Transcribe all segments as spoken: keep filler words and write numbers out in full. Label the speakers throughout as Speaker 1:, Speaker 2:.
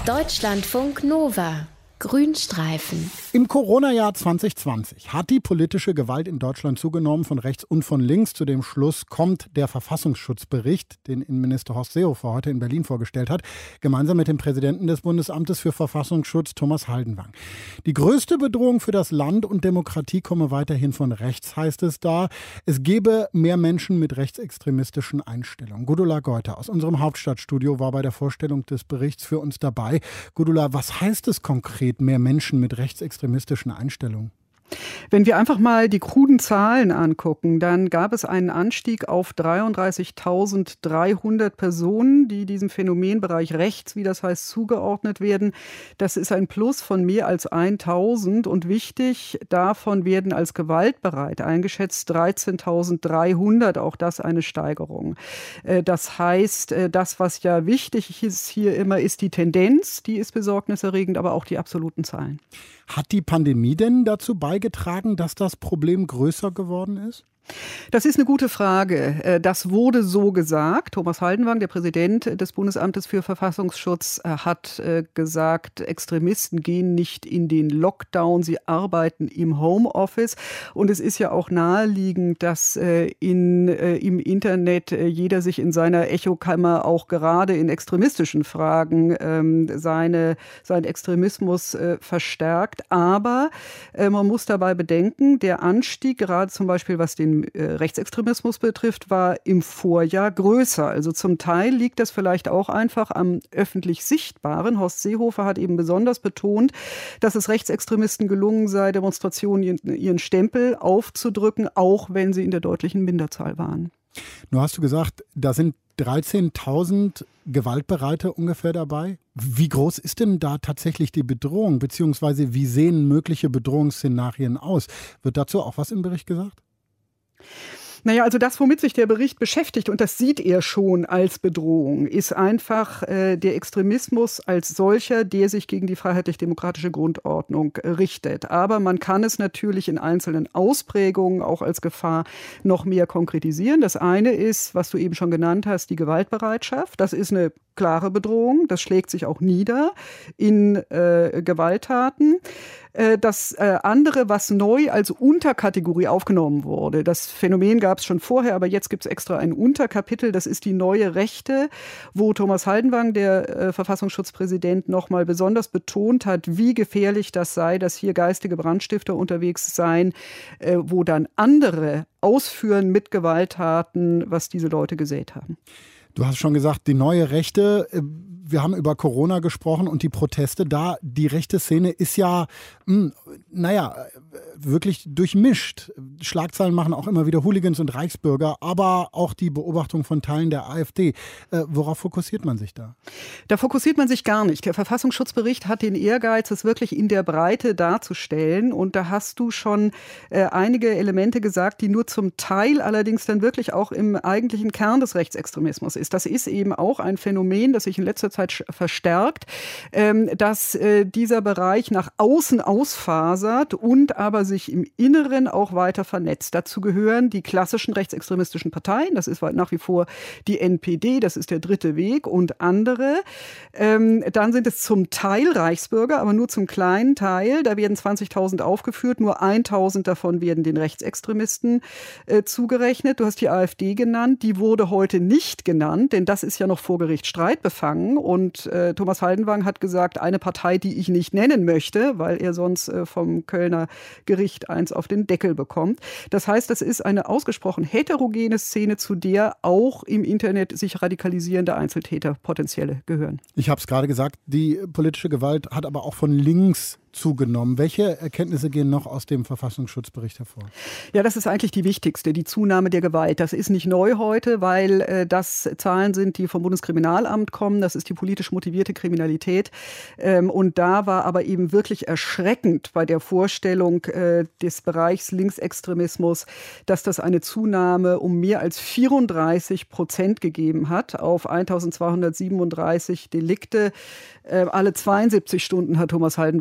Speaker 1: Deutschlandfunk Nova. Grünstreifen.
Speaker 2: Im Corona-Jahr zwanzig zwanzig hat die politische Gewalt in Deutschland zugenommen, von rechts und von links. Zu dem Schluss kommt der Verfassungsschutzbericht, den Innenminister Horst Seehofer heute in Berlin vorgestellt hat, gemeinsam mit dem Präsidenten des Bundesamtes für Verfassungsschutz, Thomas Haldenwang. Die größte Bedrohung für das Land und Demokratie komme weiterhin von rechts, heißt es da. Es gebe mehr Menschen mit rechtsextremistischen Einstellungen. Gudula Geuter aus unserem Hauptstadtstudio war bei der Vorstellung des Berichts für uns dabei. Gudula, was heißt es konkret, mehr Menschen mit rechtsextremistischen Einstellungen?
Speaker 3: Wenn wir einfach mal die kruden Zahlen angucken, dann gab es einen Anstieg auf dreiunddreißigtausenddreihundert Personen, die diesem Phänomenbereich rechts, wie das heißt, zugeordnet werden. Das ist ein Plus von mehr als tausend und wichtig, davon werden als gewaltbereit eingeschätzt dreizehntausenddreihundert, auch das eine Steigerung. Das heißt, das, was ja wichtig ist hier immer, ist die Tendenz, die ist besorgniserregend, aber auch die absoluten Zahlen.
Speaker 2: Hat die Pandemie denn dazu beigetragen, dass das Problem größer geworden ist?
Speaker 3: Das ist eine gute Frage. Das wurde so gesagt. Thomas Haldenwang, der Präsident des Bundesamtes für Verfassungsschutz, hat gesagt, Extremisten gehen nicht in den Lockdown, sie arbeiten im Homeoffice. Und es ist ja auch naheliegend, dass in, im Internet jeder sich in seiner Echokammer auch gerade in extremistischen Fragen seine, seinen Extremismus verstärkt. Aber man muss dabei bedenken, der Anstieg, gerade zum Beispiel was den Rechtsextremismus betrifft, war im Vorjahr größer. Also zum Teil liegt das vielleicht auch einfach am öffentlich Sichtbaren. Horst Seehofer hat eben besonders betont, dass es Rechtsextremisten gelungen sei, Demonstrationen ihren Stempel aufzudrücken, auch wenn sie in der deutlichen Minderzahl waren.
Speaker 2: Nun hast du gesagt, da sind dreizehntausend Gewaltbereite ungefähr dabei. Wie groß ist denn da tatsächlich die Bedrohung, beziehungsweise wie sehen mögliche Bedrohungsszenarien aus? Wird dazu auch was im Bericht gesagt?
Speaker 3: Naja, also das, womit sich der Bericht beschäftigt, und das sieht er schon als Bedrohung, ist einfach äh, der Extremismus als solcher, der sich gegen die freiheitlich-demokratische Grundordnung äh, richtet. Aber man kann es natürlich in einzelnen Ausprägungen auch als Gefahr noch mehr konkretisieren. Das eine ist, was du eben schon genannt hast, die Gewaltbereitschaft. Das ist eine klare Bedrohung. Das schlägt sich auch nieder in äh, Gewalttaten. Äh, das äh, andere, was neu als Unterkategorie aufgenommen wurde, das Phänomen gab es schon vorher, aber jetzt gibt es extra ein Unterkapitel, das ist die neue Rechte, wo Thomas Haldenwang, der äh, Verfassungsschutzpräsident, nochmal besonders betont hat, wie gefährlich das sei, dass hier geistige Brandstifter unterwegs seien, äh, wo dann andere ausführen mit Gewalttaten, was diese Leute gesät haben.
Speaker 2: Du hast schon gesagt, die neue Rechte, wir haben über Corona gesprochen und die Proteste da. Die rechte Szene ist ja, mh, naja, wirklich durchmischt. Schlagzeilen machen auch immer wieder Hooligans und Reichsbürger, aber auch die Beobachtung von Teilen der AfD. Äh, worauf fokussiert man sich da?
Speaker 3: Da fokussiert man sich gar nicht. Der Verfassungsschutzbericht hat den Ehrgeiz, es wirklich in der Breite darzustellen. Und da hast du schon äh, einige Elemente gesagt, die nur zum Teil allerdings dann wirklich auch im eigentlichen Kern des Rechtsextremismus ist. Das ist eben auch ein Phänomen, das sich in letzter Zeit verstärkt, ähm, dass äh, dieser Bereich nach außen ausfasert und aber sich im Inneren auch weiter vernetzt. Dazu gehören die klassischen rechtsextremistischen Parteien, das ist nach wie vor die N P D, das ist der dritte Weg und andere. Ähm, dann sind es zum Teil Reichsbürger, aber nur zum kleinen Teil. Da werden zwanzigtausend aufgeführt, nur tausend davon werden den Rechtsextremisten äh, zugerechnet. Du hast die AfD genannt, die wurde heute nicht genannt, denn das ist ja noch vor Gericht streitbefangen. Und äh, Thomas Haldenwang hat gesagt, eine Partei, die ich nicht nennen möchte, weil er sonst äh, vom Kölner Gericht eins auf den Deckel bekommt. Das heißt, das ist eine ausgesprochen heterogene Szene, zu der auch im Internet sich radikalisierende Einzeltäter potenzielle gehören.
Speaker 2: Ich habe es gerade gesagt, die politische Gewalt hat aber auch von links zugenommen. Welche Erkenntnisse gehen noch aus dem Verfassungsschutzbericht hervor?
Speaker 3: Ja, das ist eigentlich die wichtigste, die Zunahme der Gewalt. Das ist nicht neu heute, weil äh, das Zahlen sind, die vom Bundeskriminalamt kommen. Das ist die politisch motivierte Kriminalität. Ähm, und da war aber eben wirklich erschreckend bei der Vorstellung äh, des Bereichs Linksextremismus, dass das eine Zunahme um mehr als vierunddreißig Prozent gegeben hat auf eintausendzweihundertsiebenunddreißig Delikte. Äh, alle zweiundsiebzig Stunden hat Thomas Haldenwang heute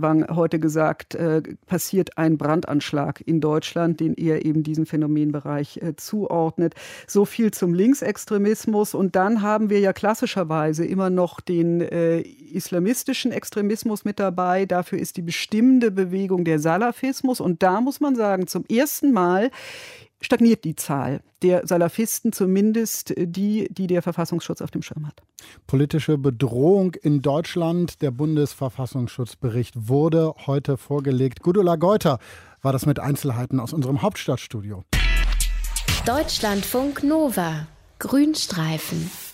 Speaker 3: heute gesagt, äh, passiert ein Brandanschlag in Deutschland, den er eben diesen Phänomenbereich äh, zuordnet. So viel zum Linksextremismus. Und dann haben wir ja klassischerweise immer noch den äh, islamistischen Extremismus mit dabei. Dafür ist die bestimmende Bewegung der Salafismus. Und da muss man sagen, zum ersten Mal stagniert die Zahl der Salafisten, zumindest die, die der Verfassungsschutz auf dem Schirm hat.
Speaker 2: Politische Bedrohung in Deutschland. Der Bundesverfassungsschutzbericht wurde heute vorgelegt. Gudula Geuter war das mit Einzelheiten aus unserem Hauptstadtstudio.
Speaker 1: Deutschlandfunk Nova. Grünstreifen.